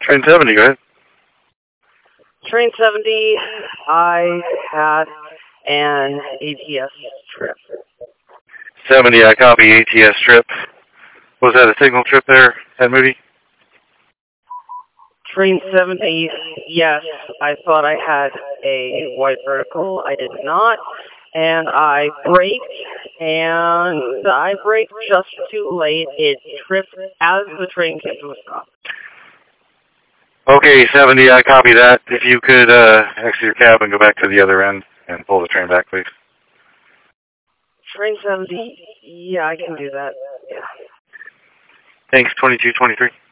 Train 70, go ahead. Train 70, I had an ATS trip. 70, I copy ATS trip. Was that a signal trip there at Moody? Train 70, yes, I thought I had a white vertical. I did not. And I braked, and I braked just too late. It tripped as the train came to a stop. Okay, 70, I copy that. If you could exit your cab and go back to the other end and pull the train back, please. Train 70, yeah, I can do that. Yeah. Thanks, 2223.